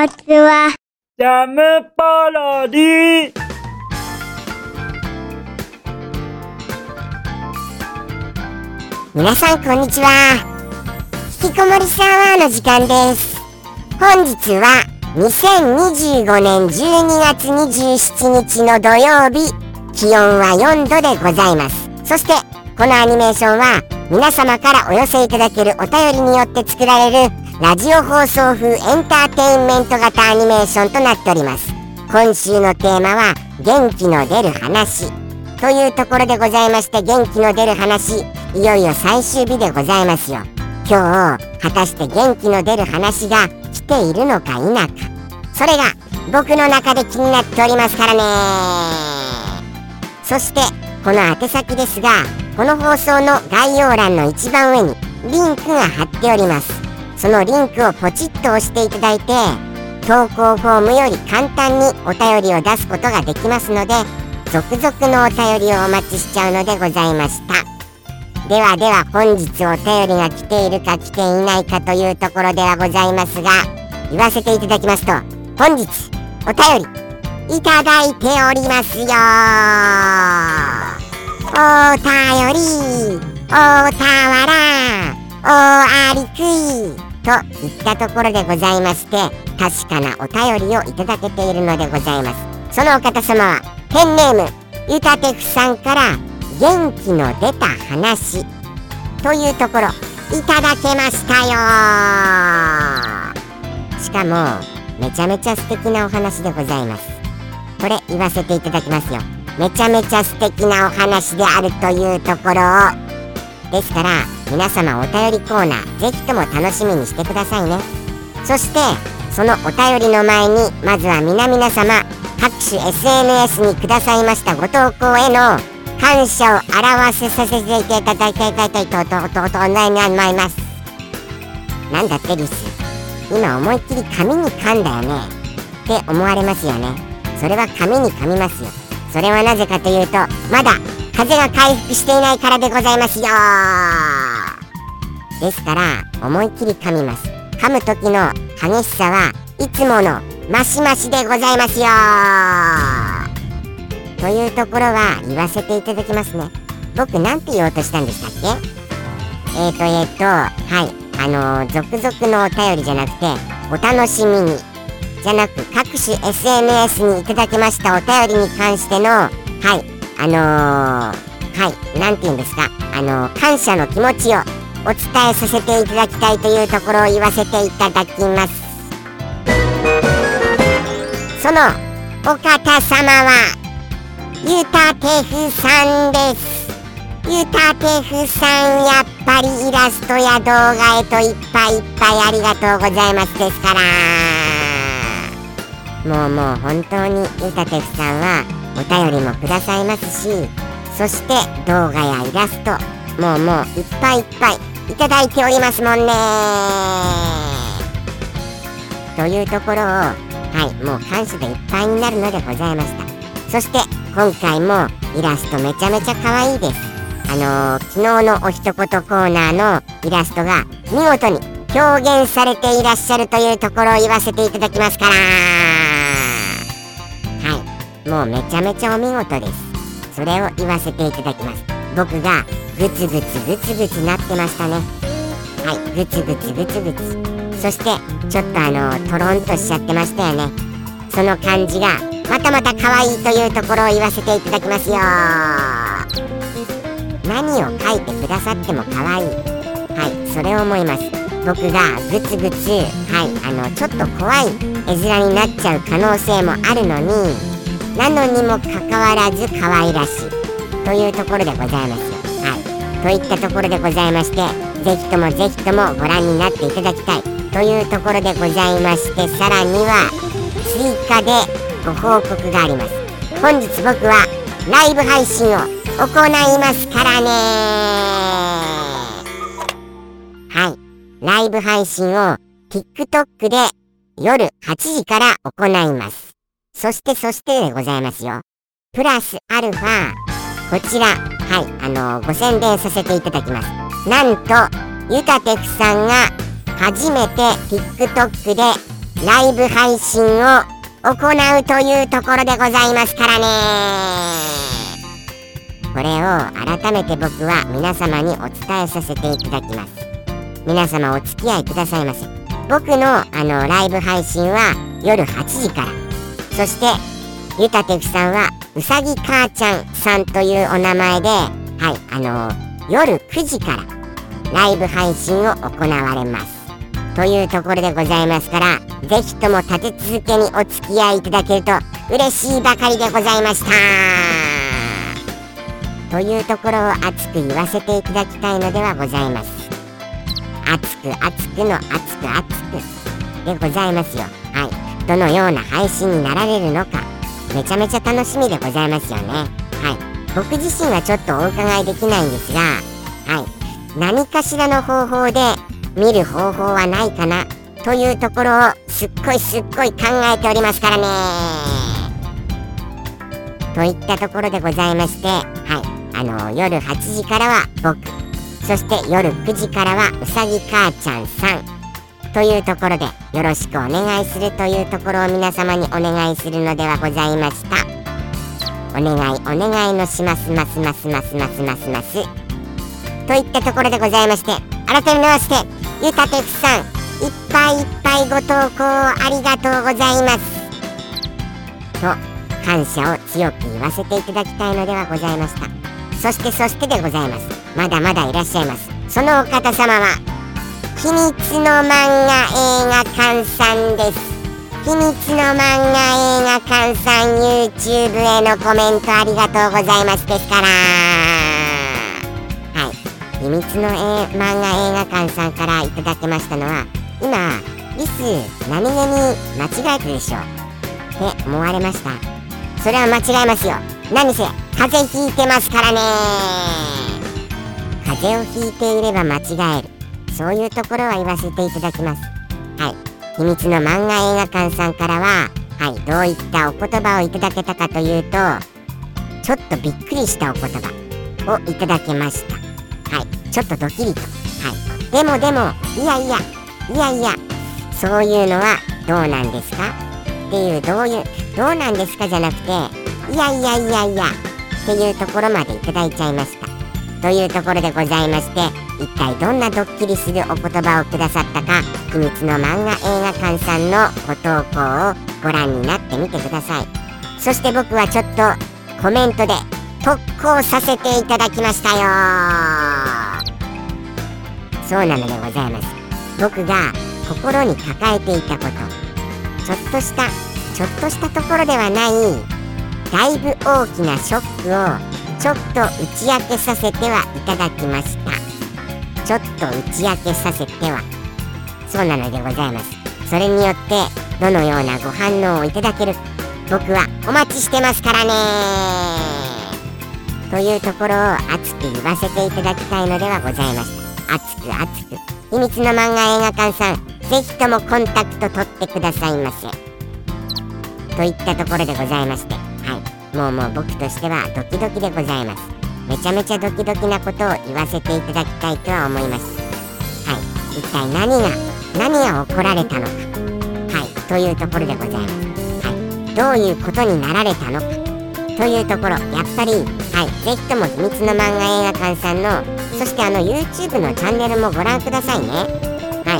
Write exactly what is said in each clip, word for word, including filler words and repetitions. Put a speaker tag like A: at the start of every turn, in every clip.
A: ちは。
B: ジャムパロディ。
C: 皆さんこんにちは。引きこもりサワーの時間です。本日はにせんにじゅうごねんじゅうにがつにじゅうしちにちの土曜日、気温はよんどでございます。そしてこのアニメーションは皆様からお寄せいただけるお便りによって作られるラジオ放送風エンターテインメント型アニメーションとなっております。今週のテーマは元気の出る話というところでございまして、元気の出る話、いよいよ最終日でございますよ。今日果たして元気の出る話が来ているのか否か、それが僕の中で気になっておりますからね。そしてこの宛先ですが、この放送の概要欄の一番上にリンクが貼っております。そのリンクをポチッと押していただいて、投稿フォームより簡単にお便りを出すことができますので、続々のお便りをお待ちしちゃうのでございました。ではでは本日お便りが来ているか来ていないかというところではございますが、言わせていただきますと、本日お便りいただいておりますよ。お便り、おたわら、おありくいといったところでございまして、確かなお便りをいただけているのでございます。そのお方様はペンネームゆたてふさんから元気の出た話というところいただけましたよ。しかもめちゃめちゃ素敵なお話でございます。これ言わせていただきますよ。めちゃめちゃ素敵なお話であるというところを、ですから皆様お便りコーナーぜひとも楽しみにしてくださいね。そしてそのお便りの前にまずは皆々様各種 エスエヌエス にくださいましたご投稿への感謝を表せさせていただきたいととととと思います。なんだってリス、今思いっきり紙に噛んだよねって思われますよね。それは紙に噛みますよ。それはなぜかというと、まだ風が回復していないからでございますよ。ですから思いっきり噛みます。噛む時の激しさはいつものマシマシでございますよというところは言わせていただきますね。僕なんて言おうとしたんでしたっけ。えーとえーとはいあのー、続々のお便りじゃなくてお楽しみにじゃなく、各種 エスエヌエス にいただきましたお便りに関してのはいあのー、はいなんて言うんですか、あのー、感謝の気持ちをお伝えさせていただきたいというところを言わせていただきます。そのお方様はゆたてふさんです。ゆたてふさん、やっぱりイラストや動画へといっぱいいっぱいありがとうございますですから、もうもう本当にゆたてふさんはお便りもくださいますし、そして動画やイラストもうもういっぱいいっぱいいただいておりますもんねというところを、はいもう感謝でいっぱいになるのでございました。そして今回もイラストめちゃめちゃ可愛いです。あのー、昨日のお一言コーナーのイラストが見事に表現されていらっしゃるというところを言わせていただきますから、はいもうめちゃめちゃお見事です。それを言わせていただきます。僕がグツグツグツグツなってましたね。はいグツグツグツグツ、そしてちょっとあのトロンとしちゃってましたよね。その感じがまたまた可愛いというところを言わせていただきますよ。何を書いてくださっても可愛い、はいそれを思います。僕がグツグツはいあのちょっと怖い絵面になっちゃう可能性もあるのに、なのにもかかわらず可愛らしいというところでございますよ。はいといったところでございまして、ぜひともぜひともご覧になっていただきたいというところでございまして、さらには追加でご報告があります。本日僕はライブ配信を行いますからね。はいライブ配信を TikTok で夜はちじから行います。そしてそしてでございますよ。プラスアルファこちらはいあのー、ご宣伝させていただきます。なんとゆたてふさんが初めて TikTok でライブ配信を行うというところでございますからね。これを改めて僕は皆様にお伝えさせていただきます。皆様お付き合いくださいませ。僕のあのライブ配信は夜はちじから、そしてゆたてふさんはうさぎ母ちゃんさんというお名前で、はい、あの夜くじからライブ配信を行われますというところでございますから、ぜひとも立て続けにお付き合いいただけると嬉しいばかりでございましたというところを熱く言わせていただきたいのではございます。熱く熱くの熱く熱くでございますよ。はい、どのような配信になられるのかめちゃめちゃ楽しみでございますよね。はい、僕自身はちょっとお伺いできないんですが、はい、何かしらの方法で見る方法はないかなというところをすっごいすっごい考えておりますからね。といったところでございまして、はい、あの夜はちじからは僕、そして夜くじからはうさぎ母ちゃんさんというところでよろしくお願いするというところを皆様にお願いするのではございました。お願いお願いのしますますますますますますますといったところでございまして、改めましてゆたてふさん、いっぱいいっぱいご投稿ありがとうございますと感謝を強く言わせていただきたいのではございました。そしてそしてでございます。まだまだいらっしゃいます。そのお方様は秘密の漫画映画館さんです。秘密の漫画映画館さん YouTube へのコメントありがとうございますですから、はい、秘密の、えー、漫画映画館さんからいただきましたのは、今リス何気に間違えたでしょって思われました。それは間違えますよ。何せ風邪ひいてますからね。風邪をひいていれば間違える、そういうところは言わせていただきます。はい、秘密の漫画映画館さんからは、はい、どういったお言葉をいただけたかというと、ちょっとびっくりしたお言葉をいただきました。はい、ちょっとドキリと、はい、でもでもいやいやいやいやそういうのはどうなんですかっていう、どういうどうなんですかじゃなくて、いやいやいやいやっていうところまでいただいちゃいましたというところでございまして、一体どんなドッキリするお言葉をくださったか、秘密の漫画映画館さんのご投稿をご覧になってみてください。そして僕はちょっとコメントで特攻させていただきましたよ。そうなのでございます。僕が心に抱えていたこと、ちょっとしたちょっとしたところではないだいぶ大きなショックをちょっと打ち明けさせてはいただきました。ちょっと打ち明けさせてはそうなのでございます。それによってどのようなご反応をいただける、僕はお待ちしてますからねというところを熱く言わせていただきたいのではございます。熱く熱く秘密の漫画映画館さん、ぜひともコンタクト取ってくださいませといったところでございまして、はい、もうもう僕としてはドキドキでございます。めちゃめちゃドキドキなことを言わせていただきたいとは思います。はい、一体何が何が怒られたのか、はい、というところでございます。はい、どういうことになられたのかというところ、やっぱり、はい、ぜひとも秘密の漫画映画館さんの、そしてあの YouTube のチャンネルもご覧くださいね。はい、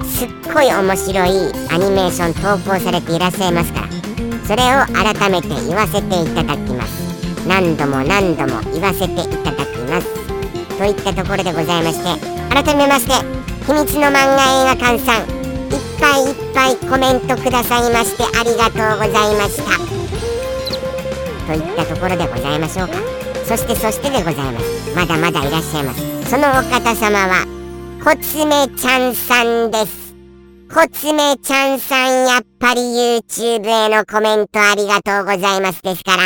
C: すっごい面白いアニメーション投稿されていらっしゃいますから、それを改めて言わせていただきます。何度も何度も言わせていただきますといったところでございまして、改めまして秘密の漫画映画館さん、いっぱいいっぱいコメントくださいましてありがとうございましたといったところでございましょうか。そしてそしてでございます。まだまだいらっしゃいます。そのお方様はコツメちゃんさんです。コツメちゃんさん、やっぱり YouTube へのコメントありがとうございますですから、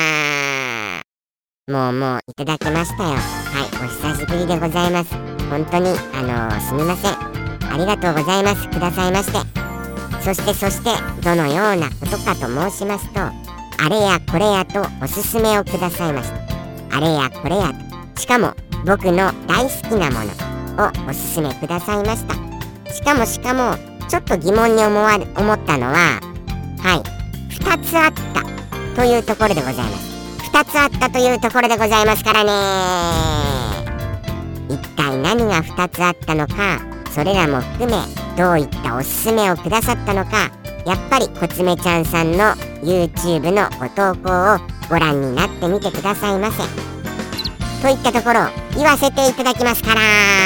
C: もうもういただけましたよ。はい、お久しぶりでございます。本当にあのー、すみません、ありがとうございます。くださいまして、そしてそしてどのようなことかと申しますと、あれやこれやとおすすめをくださいました。あれやこれやと、しかも僕の大好きなものをおすすめくださいました。しかもしかもちょっと疑問に思われ思ったのは、はいふたつあったというところでございます。ふたつあったというところでございますからね。一体何がふたつあったのか、それらも含めどういったおすすめをくださったのか、やっぱりコツメちゃんさんの YouTube のご投稿をご覧になってみてくださいませといったところを言わせていただきますから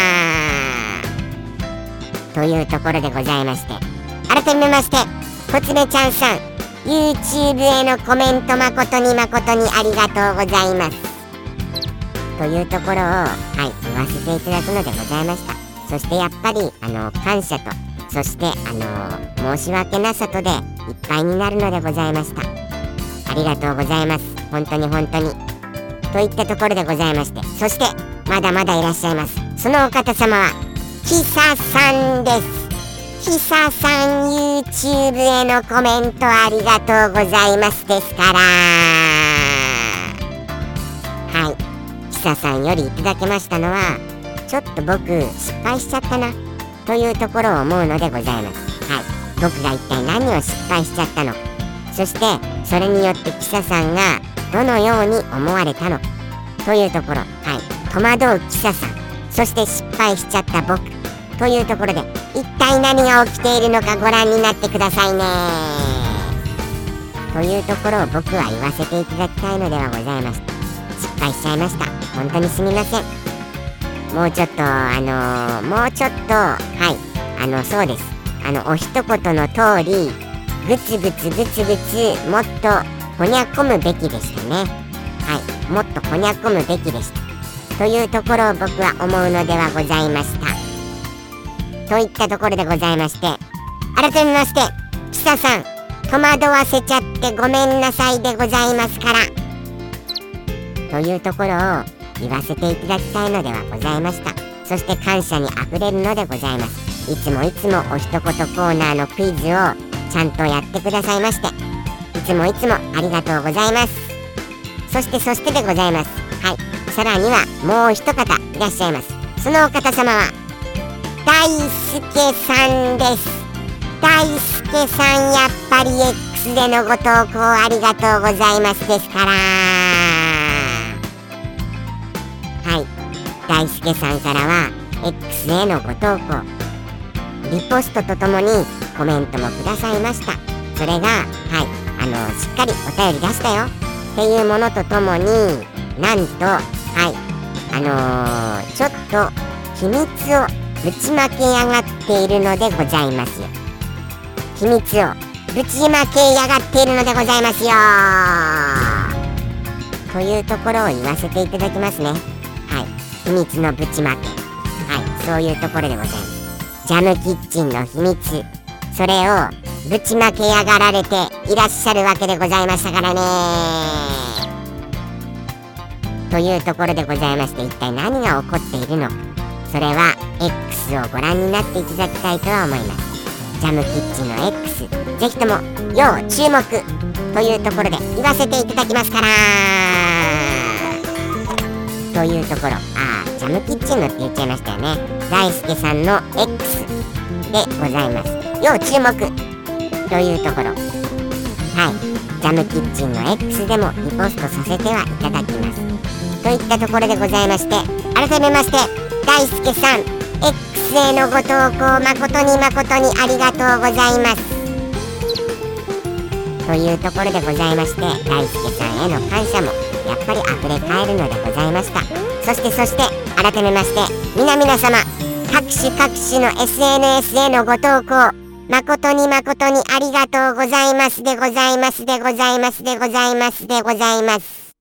C: というところでございまして、改めましてコツメちゃんさん YouTube へのコメント誠に誠にありがとうございますというところを、はい、言わせていただくのでございました。そしてやっぱりあの感謝と、そしてあの申し訳なさとでいっぱいになるのでございました。ありがとうございます、本当に本当にといったところでございまして、そしてまだまだいらっしゃいます。そのお方様はキサさんです。キサさん YouTube へのコメントありがとうございますですからはい、キサさんよりいただけましたのは、ちょっと僕失敗しちゃったなというところを思うのでございます。はい、僕が一体何を失敗しちゃったのか、そしてそれによってキサさんがどのように思われたのかというところ、はい、戸惑うキサさん、そして失敗しちゃった僕というところで、一体何が起きているのかご覧になってくださいねというところを僕は言わせていただきたいのではございました。失敗しちゃいました。本当にすみません。もうちょっとあのー、もうちょっとはいあのそうですあのお一言の通りグツグツグツグツもっとこにゃこむべきでしたね。はい、もっとこにゃこむべきでしたというところを僕は思うのではございましたといったところでございまして、改めましてキサさん戸惑わせちゃってごめんなさいでございますからというところを言わせていただきたいのではございました。そして感謝にあふれるのでございます。いつもいつもお一言コーナーのクイズをちゃんとやってくださいまして、いつもいつもありがとうございます。そしてそしてでございます。はい、さらにはもう一方いらっしゃいます。そのお方様は大輔さんです。大輔さん、やっぱり X でのご投稿ありがとうございますですからはい、大輔さんからは X へのご投稿、リポストとともにコメントもくださいました。それがはいあのしっかりお便り出したよっていうものとともに、なんとはいあのー、ちょっと秘密をぶちまけやがっているのでございますよ。秘密をぶちまけやがっているのでございますよというところを言わせていただきますね。はい、秘密のぶちまけ、はい、そういうところでございます。ジャムキッチンの秘密、それをぶちまけやがられていらっしゃるわけでございましたからねというところでございまして、一体何が起こっているのか、それは X をご覧になっていただきたいとは思います。ジャムキッチンの X、 ぜひとも要注目というところで言わせていただきますからというところ、あージャムキッチンのって言っちゃいましたよね。大輔さんの X でございます。要注目というところ、はいジャムキッチンの X でもリポストさせてはいただきますといったところでございまして、改めまして大輔さん X へのご投稿誠に誠にありがとうございますというところでございまして、大輔さんへの感謝もやっぱり溢れ返るのでございました。そしてそして改めまして皆々様、各種各種の エスエヌエス へのご投稿誠に誠にありがとうございますでございますでございますでございますでございます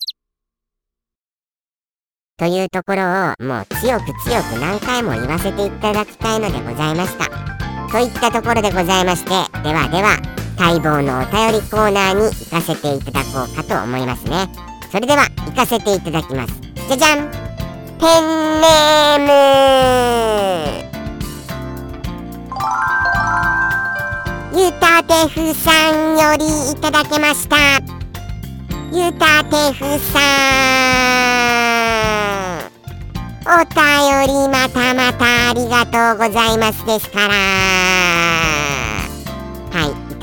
C: というところをもう強く強く何回も言わせていただきたいのでございましたといったところでございまして、ではでは待望のお便りコーナーに行かせていただこうかと思いますね。それでは行かせていただきます。じゃじゃん、ペンネームゆたてふさんよりいただけました。ゆたてふさん、お便りまたまたありがとうございますですから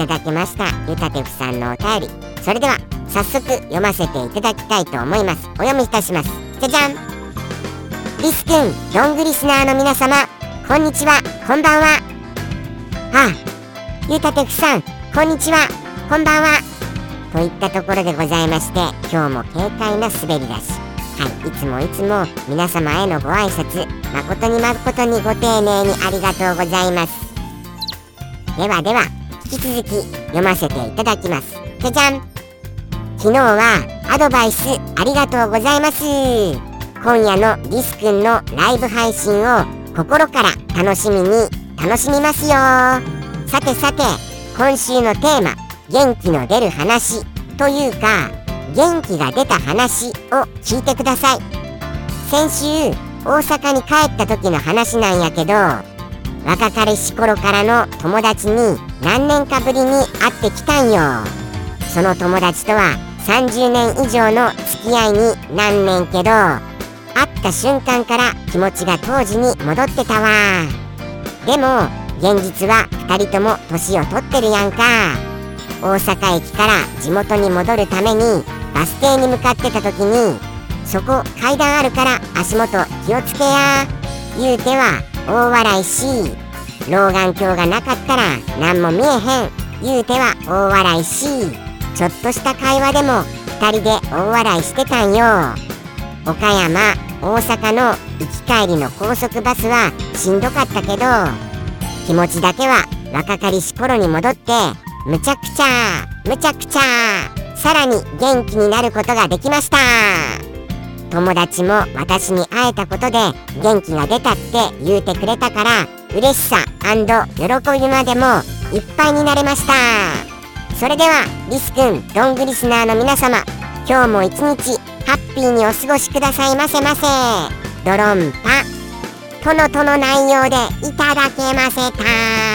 C: ただきましたゆたてふさんのお便り、それでは早速読ませていただきたいと思います。お読みいたします。じゃじゃん。リスくん、ロングリスナーの皆様、こんにちは、こんばんは。ああ、ゆたてふさん、こんにちは、こんばんは。といったところでございまして、今日も軽快な滑り出し、はい、いつもいつも皆様へのご挨拶、誠に誠にご丁寧にありがとうございます。ではでは引き続き読ませていただきます。じゃじゃん。昨日はアドバイスありがとうございます。今夜のリスくんのライブ配信を心から楽しみに楽しみますよ。さてさて、今週のテーマ、元気の出る話というか元気が出た話を聞いてください。先週大阪に帰った時の話なんやけど、若かりし頃からの友達に何年かぶりに会ってきたんよ。その友達とはさんじゅうねん以上の付き合いになんねんけど、会った瞬間から気持ちが当時に戻ってたわ。でも現実はふたりとも年を取ってるやんか。大阪駅から地元に戻るためにバス停に向かってた時に、そこ階段あるから足元気をつけや言うては大笑いし、老眼鏡がなかったら何も見えへん言うては大笑いし、ちょっとした会話でもふたりで大笑いしてたんよ。岡山大阪の行き帰りの高速バスはしんどかったけど、気持ちだけは若かりし頃に戻ってむちゃくちゃむちゃくちゃさらに元気になることができました。友達も私に会えたことで元気が出たって言うてくれたから、嬉しさ&喜びまでもいっぱいになれました。それではリスくん、ロングリスナーの皆様、今日も一日ハッピーにお過ごしくださいませませ。ドロンパとのとの内容でいただけませた。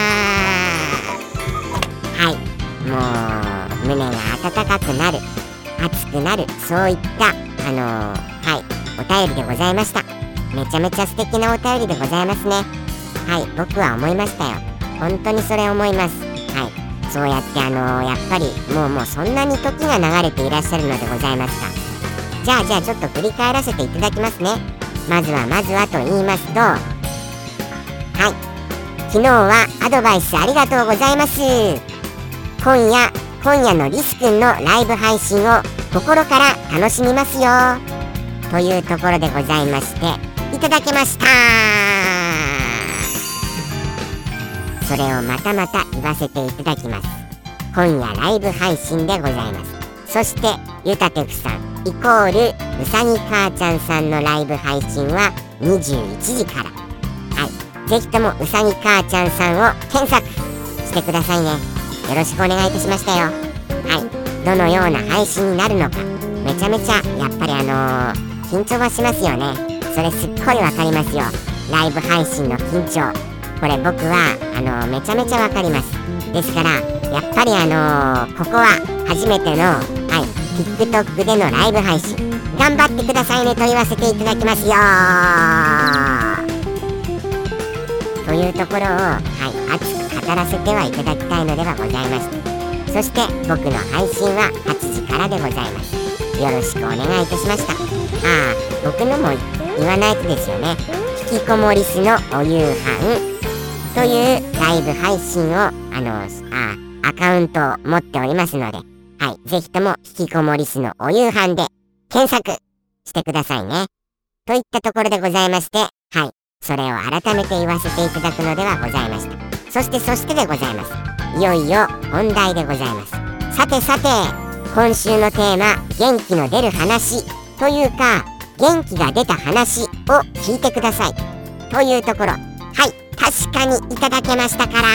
C: はい、もう胸が温かくなる、熱くなる、そういったあのー、はいお便りでございました。めちゃめちゃ素敵なお便りでございますね。はい、僕は思いましたよ。本当にそれ思います。はい、そうやってあのー、やっぱりもうもうそんなに時が流れていらっしゃるのでございますか。じゃあじゃあちょっと振り返らせていただきますね。まずはまずはと言いますと、はい、昨日はアドバイスありがとうございます。今夜今夜のリスくんのライブ配信を心から楽しみますよというところでございまして、いただきました。それをまたまた言わせていただきます。今夜ライブ配信でございます。そしてゆたてふさんイコールうさぎ母ちゃんさんのライブ配信はにじゅういちじから。はい、ぜひともうさぎ母ちゃんさんを検索してくださいね。よろしくお願いいたしましたよ。はい、どのような配信になるのか、めちゃめちゃやっぱりあのー、緊張はしますよね。それすっごいわかりますよ。ライブ配信の緊張、これ僕はあのー、めちゃめちゃわかります。ですからやっぱりあのー、ここは初めての、はい、TikTok でのライブ配信頑張ってくださいねと言わせていただきますよというところを、はい、熱く語らせてはいただきたいのではございます。そして僕の配信ははちじからでございます。よろしくお願いいたしました。ああ、僕のも言わないとですよね。引きこもりすのお夕飯というライブ配信をあのあアカウントを持っておりますので、はい、ぜひとも引きこもりすのお夕飯で検索してくださいね。といったところでございまして、はい、それを改めて言わせていただくのではございました。そしてそしてでございます。いよいよ本題でございます。さてさて、今週のテーマ、元気の出る話というか元気が出た話を聞いてくださいというところ、はい、確かにいただけましたから。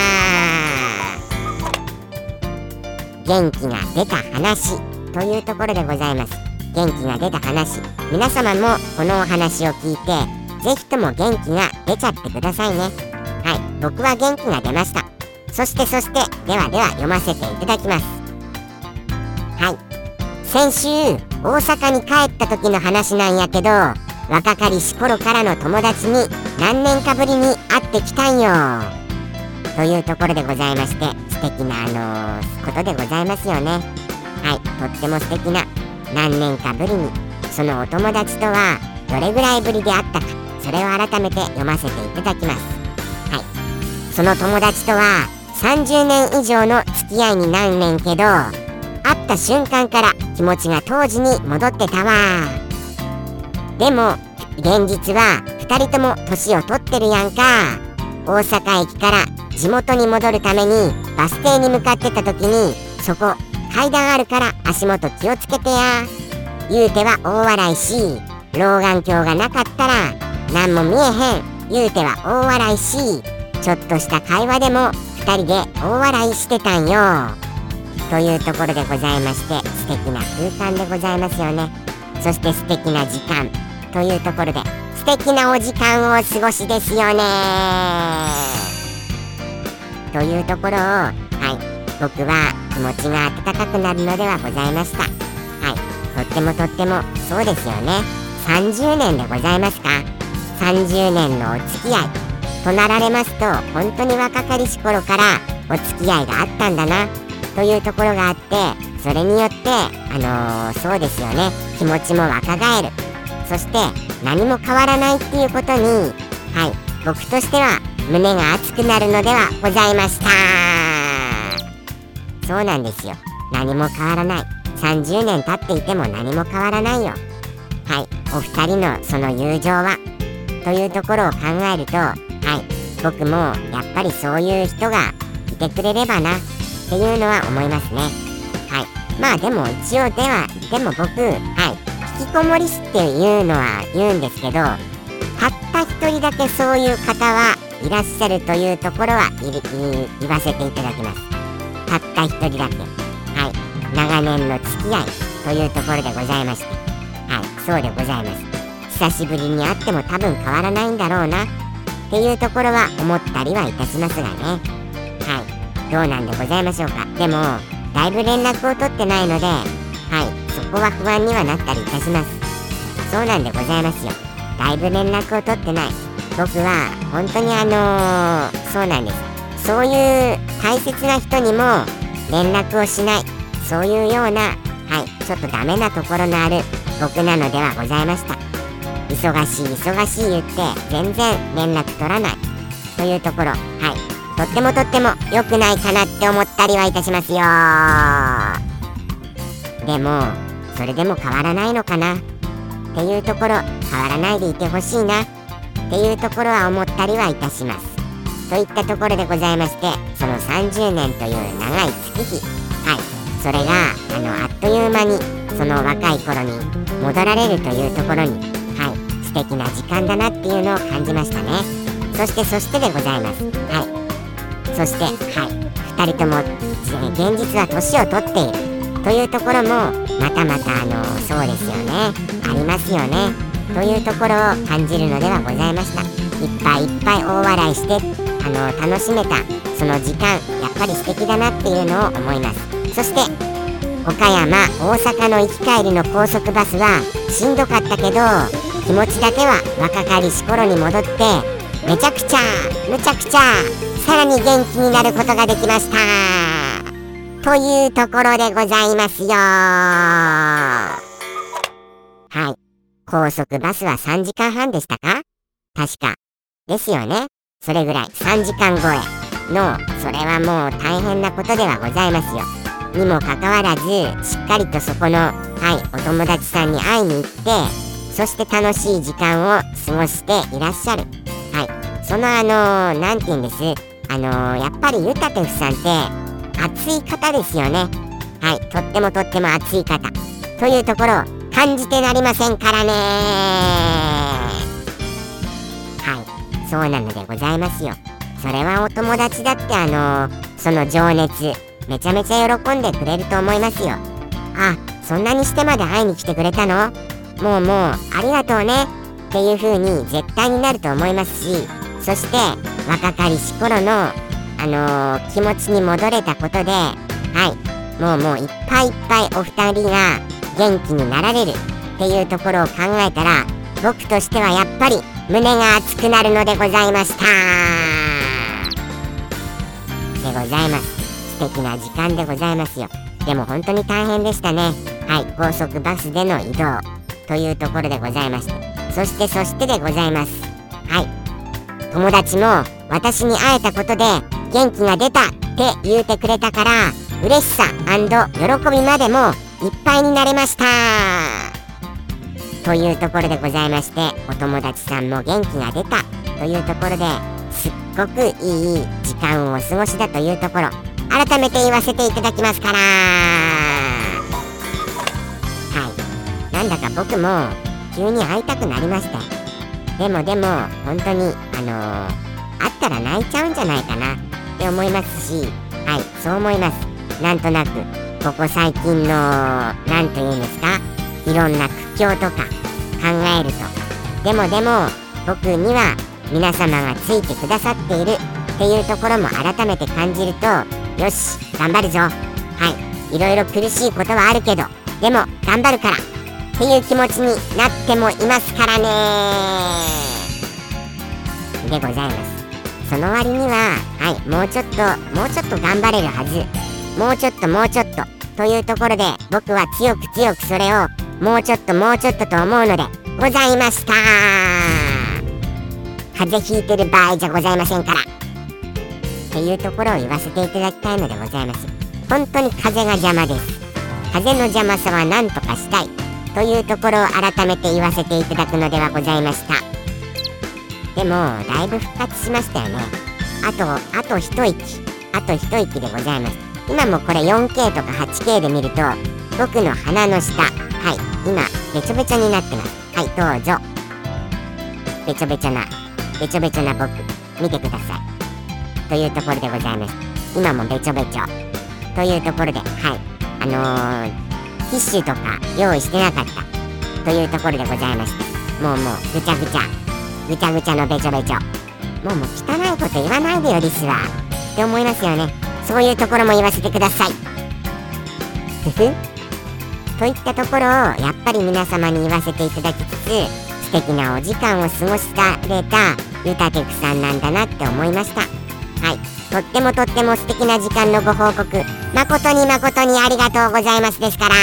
C: 元気が出た話というところでございます。元気が出た話、皆様もこのお話を聞いてぜひとも元気が出ちゃってくださいね。はい、僕は元気が出ました。そしてそしてではでは読ませていただきます。はい、先週大阪に帰った時の話なんやけど、若かりし頃からの友達に何年かぶりに会ってきたんよ。 というところでございまして、素敵なあのー、ことでございますよね。はい、とっても素敵な何年かぶりにそのお友達とはどれぐらいぶりであったか、それを改めて読ませていただきます。はい、その友達とはさんじゅうねん以上の付き合いになんねんけど、会った瞬間から気持ちが当時に戻ってたわ。でも現実はふたりとも年を取ってるやんか。大阪駅から地元に戻るためにバス停に向かってた時に、そこ階段あるから足元気をつけてや。言うては大笑いし、老眼鏡がなかったら何も見えへん。言うては大笑いし、ちょっとした会話でもふたりで大笑いしてたんよ。というところでございまして、素敵な空間でございますよね。そして素敵な時間というところで、素敵なお時間をお過ごしですよね。というところを、はい、僕は気持ちが温かくなるのではございました。はい、とってもとってもそうですよね。さんじゅうねんでございますか。さんじゅうねんのお付き合いとなられますと、本当に若かりし頃からお付き合いがあったんだなというところがあって、それによってあのー、そうですよね、気持ちも若返る。そして何も変わらないっていうことに、はい、僕としては胸が熱くなるのではございました。そうなんですよ、何も変わらない。さんじゅうねん経っていても何も変わらないよ。はい、お二人のその友情はというところを考えると、はい、僕もやっぱりそういう人がいてくれればなっていうのは思いますね。はい、まあでも一応ではでも僕、はい、引きこもり師っていうのは言うんですけど、たった一人だけそういう方はいらっしゃるというところは言わせていただきます。たった一人だけ、はい、長年の付き合いというところでございまして、はい、そうでございます。久しぶりに会っても多分変わらないんだろうなっていうところは思ったりはいたしますがね。はい、どうなんでございましょうか。でもだいぶ連絡を取ってないので、はい、そこは不安にはなったりいたします。そうなんでございますよ。だいぶ連絡を取ってない。僕は本当にあのー、そうなんです。そういう大切な人にも連絡をしない、そういうような、はい、ちょっとダメなところのある僕なのではございました。忙しい忙しい言って全然連絡取らないというところ、はい、とってもとっても良くないかなって思ったりはいたしますよ。でもそれでも変わらないのかなっていうところ、変わらないでいてほしいなっていうところは思ったりはいたします。といったところでございまして、そのさんじゅうねんという長い月日、はい、それがあのあっという間にその若い頃に戻られるというところに、はい、素敵な時間だなっていうのを感じましたね。そしてそしてでございます。はい、そしてはいふたりとも現実は年を取っているというところもまたまたあのそうですよね、ありますよねというところを感じるのではございました。いっぱいいっぱい大笑いしてあの楽しめたその時間、やっぱり素敵だなっていうのを思います。そして岡山大阪の行き帰りの高速バスはしんどかったけど、気持ちだけは若かりし頃に戻って、めちゃくちゃむちゃくちゃさらに元気になることができましたというところでございますよ。はい、高速バスはさんじかんはんでしたか、確かですよね。それぐらいさんじかん超えの、それはもう大変なことではございますよ。にもかかわらずしっかりとそこの、はい、お友達さんに会いに行って、そして楽しい時間を過ごしていらっしゃる。はい、そのあのー、なんて言うんです、あのー、やっぱりゆたてふさんって熱い方ですよね。はい、とってもとっても熱い方というところを感じてなりませんからね。はい、そうなのでございますよ。それはお友達だってあのー、その情熱めちゃめちゃ喜んでくれると思いますよ。あ、そんなにしてまで会いに来てくれたの？もうもうありがとうねっていう風に絶対になると思いますし、そして若かりし頃のあのー、気持ちに戻れたことで、はい、もうもういっぱいいっぱいお二人が元気になられるっていうところを考えたら、僕としてはやっぱり胸が熱くなるのでございました。 ございます。素敵な時間でございますよ。でも本当に大変でしたね。はい、高速バスでの移動というところでございまして、そしてそしてでございます。はい、友達も私に会えたことで元気が出たって言うてくれたから、嬉しさ&喜びまでもいっぱいになれましたというところでございまして、お友達さんも元気が出たというところで、すっごくいい時間をお過ごしだというところ、改めて言わせていただきますから。はい、なんだか僕も急に会いたくなりました。でもでも本当にあのー、会ったら泣いちゃうんじゃないかなって思いますし、はい、そう思います。なんとなくここ最近のなんというんですか、いろんな苦境とか考えると、でもでも僕には皆様がついてくださっているっていうところも改めて感じると、よし頑張るぞ、はい、いろいろ苦しいことはあるけどでも頑張るからっていう気持ちになってもいますからねでございます。その割には、はい、もうちょっともうちょっと頑張れるはず、もうちょっともうちょっとというところで、僕は強く強くそれをもうちょっともうちょっとと思うのでございました。風邪ひいてる場合じゃございませんからっていうところを言わせていただきたいのでございます。本当に風が邪魔です。風の邪魔さは何とかしたいというところを改めて言わせていただくのではございました。でもだいぶ復活しましたよね。あとあと一息あと一息でございます。今もこれ よんケー とか はちケー で見ると、僕の鼻の下、はい、今べちょべちょになってます。はい、どうぞ。べちょべちょなべちょべちょな僕見てくださいというところでございます。今もべちょべちょというところで、はい、あのー、ティッシュとか用意してなかったというところでございまして、もうもうぐちゃぐちゃぐちゃぐちゃのべちょべちょ、もうもう汚いこと言わないでよリスはって思いますよね。そういうところも言わせてくださいふふといったところをやっぱり皆様に言わせていただきつつ、素敵なお時間を過ごされたゆたてくさんなんだなって思いました。はい、とってもとっても素敵な時間のご報告誠に誠にありがとうございますですから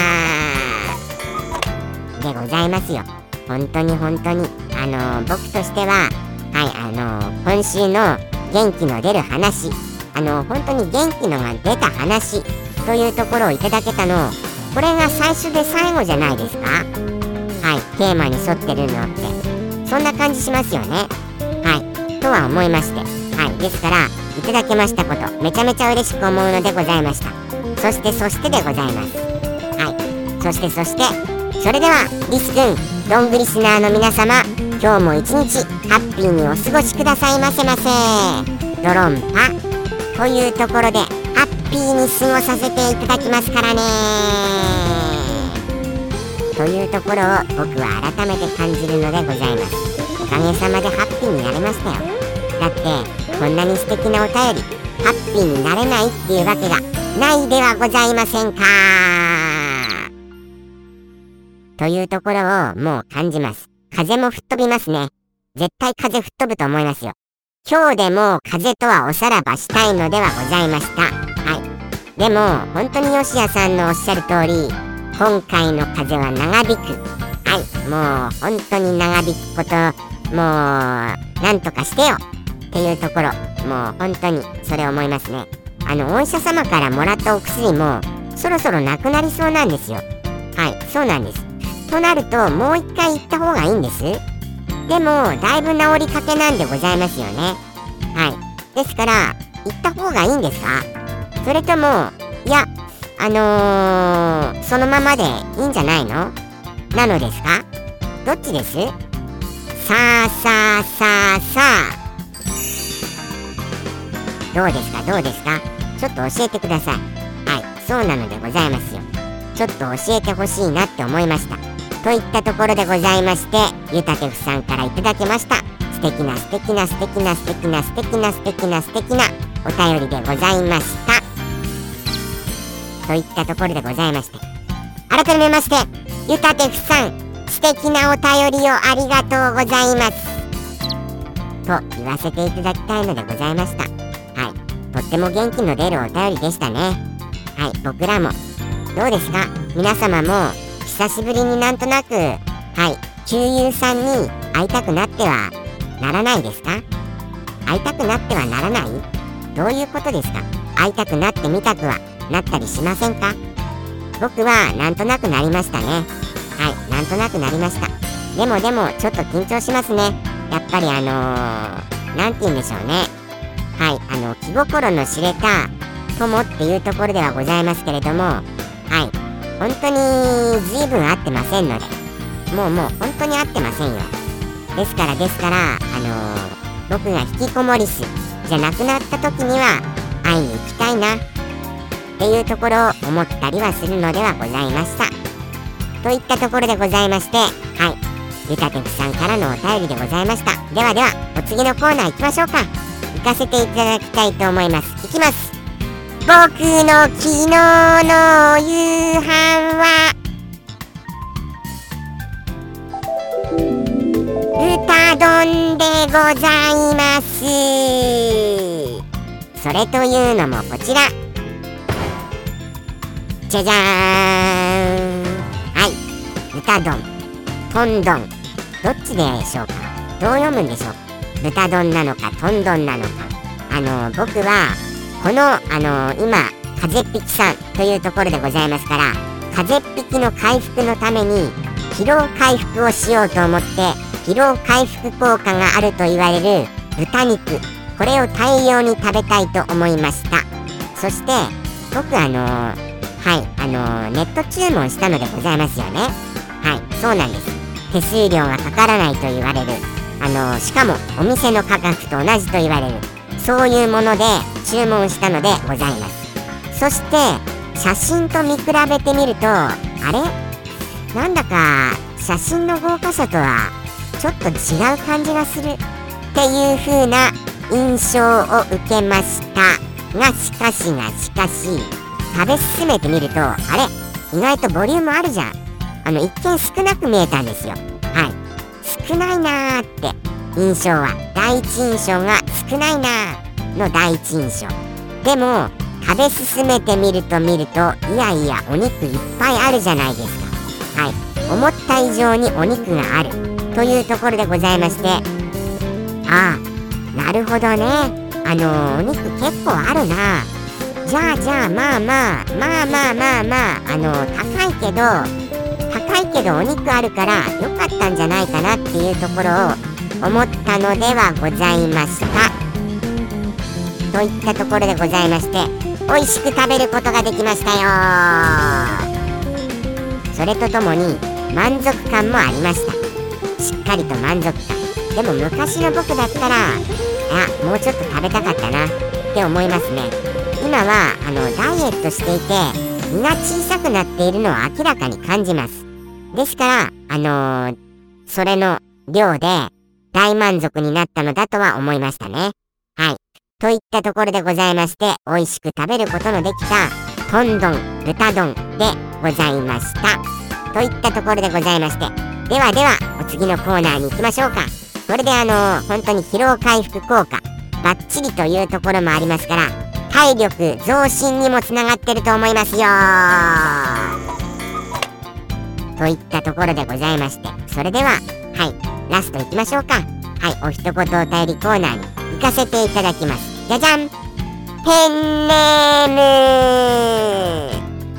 C: でございますよ。本当に本当にあのー、僕としては、はい、あのー、今週の元気の出る話、あのー、本当に元気のが出た話というところをいただけたの、これが最初で最後じゃないですか。はい、テーマに沿ってるのってそんな感じしますよね。はいとは思いまして、はい、ですからいただけましたことめちゃめちゃ嬉しく思うのでございました。そしてそしてでございます。はい、そしてそしてそれではリスくん、ロングリスナーの皆様、今日も一日ハッピーにお過ごしくださいませませ。ドロンパというところでハッピーに過ごさせていただきますからねというところを僕は改めて感じるのでございます。おかげさまでハッピーになれましたよ。だってこんなに素敵なお便りハッピーになれないっていうわけがないではございませんかというところをもう感じます。風も吹っ飛びますね。絶対風吹っ飛ぶと思いますよ。今日でもう風とはおさらばしたいのではございました。はい、でも本当に吉谷さんのおっしゃる通り、今回の風は長引く。はい、もう本当に長引くこと、もうなんとかしてよっていうところ、もう本当にそれ思いますね。あのお医者様からもらったお薬もそろそろなくなりそうなんですよ。はい、そうなんです。となるともう一回行った方がいいんです。でもだいぶ治りかけなんでございますよね。はい、ですから行った方がいいんですか、それともいやあのー、そのままでいいんじゃないのなのですか、どっちです？さあさあさあさあどうですかどうですか、ちょっと教えてください。はい、そうなのでございますよ。ちょっと教えてほしいなって思いましたといったところでございまして、ゆたてふさんからいただきました素敵な素敵な素敵な素敵な素敵な素敵な素敵なお便りでございましたといったところでございまして、改めましてゆたてふさん素敵なお便りをありがとうございますと言わせていただきたいのでございました。はい、 とっても元気の出るお便りでしたね。はい、僕らもどうですか、皆様も久しぶりになんとなく、はい、旧友さんに会いたくなってはならないですか？会いたくなってはならない？どういうことですか？会いたくなってみたくはなったりしませんか？僕はなんとなくなりましたね。はい、なんとなくなりました。でもでもちょっと緊張しますね。やっぱりあのー、なんて言うんでしょうね。はい、あの気心の知れた友っていうところではございますけれども、はい、本当に随分会ってませんので、もうもう本当に会ってませんよ。ですからですから、あのー、僕が引きこもりすじゃなくなった時には会いに行きたいなっていうところを思ったりはするのではございました。といったところでございまして、はい、ゆたてくさんからのお便りでございました。ではではお次のコーナー行きましょうか。行かせていただきたいと思います。いきます。僕の昨日の夕飯は豚丼でございます。それというのもこちら、じゃじゃーん。はい、豚丼、豚丼、どっちでしょうか？どう読むんでしょう？豚丼なのか豚丼なのか。あの僕はこのあの今風邪っ引きさんというところでございますから、風邪っ引きの回復のために疲労回復をしようと思って、疲労回復効果があると言われる豚肉、これを大量に食べたいと思いました。そして僕あのーはいあのー、ネット注文したのでございますよね。はい、そうなんです。手数料がかからないと言われる、あのー、しかもお店の価格と同じと言われる、そういうもので注文したのでございます。そして写真と見比べてみると、あれなんだか写真の豪華さとはちょっと違う感じがするっていう風な印象を受けましたが、しかしがしかし食べ進めてみると、あれ意外とボリュームあるじゃん。あの一見少なく見えたんですよ。はい、少ないなーって印象は、第一印象が少ないなーの第一印象。でも食べ進めてみると見ると、いやいやお肉いっぱいあるじゃないですか。はい、思った以上にお肉があるというところでございまして、ああなるほどね、あのー、お肉結構あるな。じゃあじゃあまあまあまあまあまあまああのー、高いけど高いけどお肉あるから良かったんじゃないかなっていうところを思ったのではございました。といったところでございまして、美味しく食べることができましたよ。それとともに満足感もありました。しっかりと満足感。でも昔の僕だったら、あ、もうちょっと食べたかったなって思いますね。今はあのダイエットしていて身が小さくなっているのを明らかに感じます。ですからあのー、それの量で大満足になったのだとは思いましたね。はい、といったところでございまして、美味しく食べることのできた豚丼、豚丼でございました。といったところでございまして、ではではお次のコーナーに行きましょうか。これであのー、本当に疲労回復効果バッチリというところもありますから、体力増進にもつながってると思いますよ。といったところでございまして、それでははいラストいきましょうか。はい、お一言お便りコーナーに行かせていただきます。じゃじゃん、ペンネーム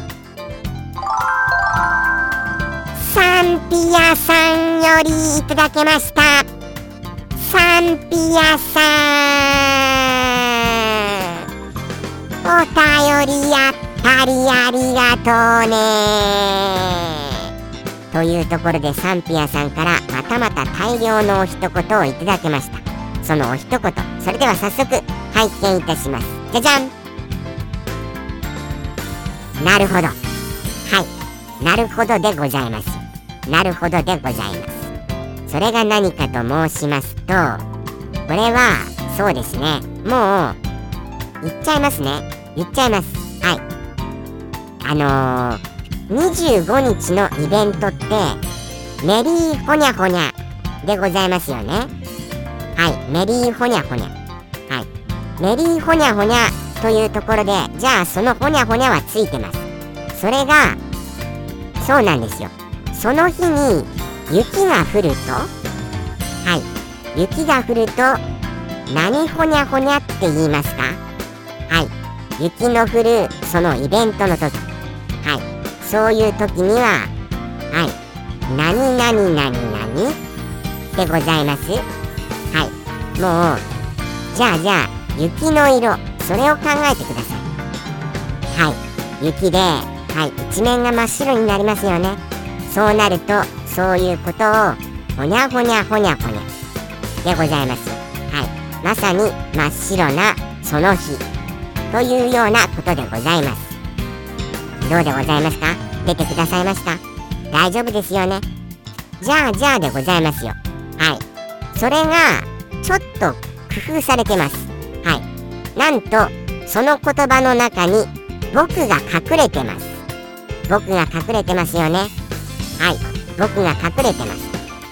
C: サンピアさんよりいただけました。サンピアさん、お便りやっぱりありがとうねというところで、サンピアさんからまたまた大量のお一言をいただきました。そのお一言、それでは早速拝見いたします。じゃじゃん。なるほど、はい、なるほどでございます。なるほどでございます。それが何かと申しますと、これはそうですね、もう言っちゃいますね。言っちゃいます。はい。あのー、にじゅうごにちのイベントってメリーホニャホニャでございますよね。はい、メリーホニャホニャ。はい、メリーホニャホニャというところで、じゃあそのほにゃほにゃはついてます。それがそうなんですよ。その日に雪が降ると、はい雪が降ると何ほにゃほにゃって言いますか？はい雪の降るそのイベントの時、はいそういう時には、はい何々何々でございます。はいもうじゃあじゃあ雪の色、それを考えてください。はい雪で、はい一面が真っ白になりますよね。そうなるとそういうことをほにゃほにゃほにゃほにゃでございます。はいまさに真っ白なその日というようなことでございます。どうでございますか？出てくださいました？大丈夫ですよね。じゃあじゃあでございますよ。はいそれがちょっと工夫されてます。はいなんとその言葉の中に僕が隠れてます。僕が隠れてますよね。はい僕が隠れてます。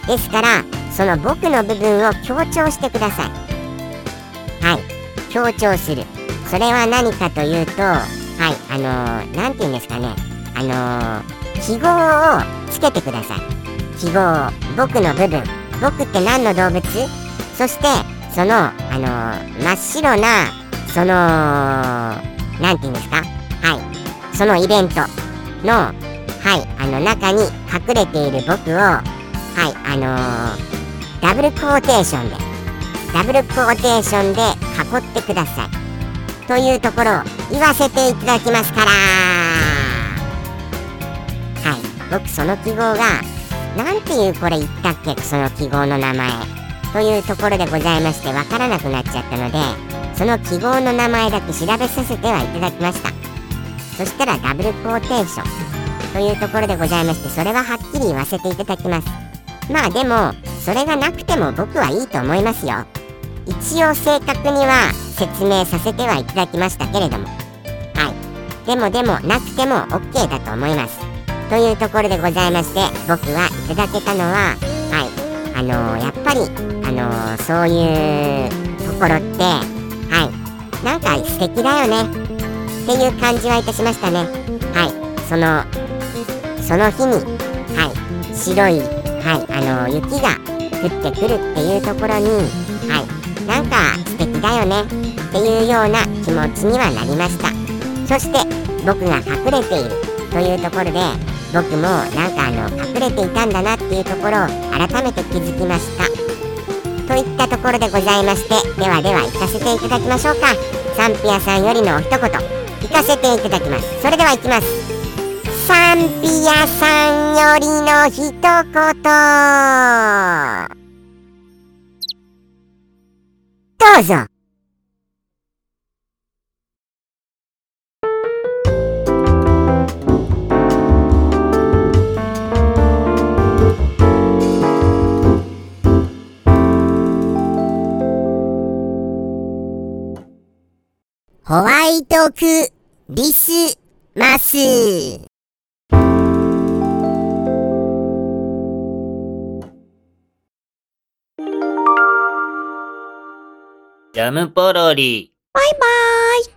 C: ですからその僕の部分を強調してください。はい強調する。それは何かというと、はいあのー、なんて言うんですかね、あのー、記号をつけてください。記号を、僕の部分、僕って何の動物？そしてその、あのー、真っ白なそのなんて言うんですか、はいそのイベントの、はいあの中に隠れている僕を、はいあのー、ダブルクォーテーションでダブルクォーテーションで囲ってくださいというところを言わせていただきますから。はい僕その記号がなんていうこれ言ったっけ、その記号の名前というところでございまして、わからなくなっちゃったので、その記号の名前だけ調べさせてはいただきました。そしたらダブルクォーテーションというところでございまして、それははっきり言わせていただきます。まあでもそれがなくても僕はいいと思いますよ。一応正確には説明させてはいただきましたけれども、はいでもでもなくても OK だと思いますというところでございまして、僕がいただけたのは、はいあのー、やっぱりあのー、そういうところってはいなんか素敵だよねっていう感じはいたしましたね。はいそのその日に、はい白い、はいあのー、雪が降ってくるっていうところに、はいなんか素敵だよねっていうような気持ちにはなりました。そして僕が隠れているというところで、僕もなんかあの隠れていたんだなっていうところを改めて気づきましたといったところでございまして、ではでは行かせていただきましょうか。サンピアさんよりのお一言行かせていただきます。それでは行きます。サンピアさんよりの一言どうぞ。ホワイトクリスマス。
B: ジャムポロリ。
C: バイバーイ。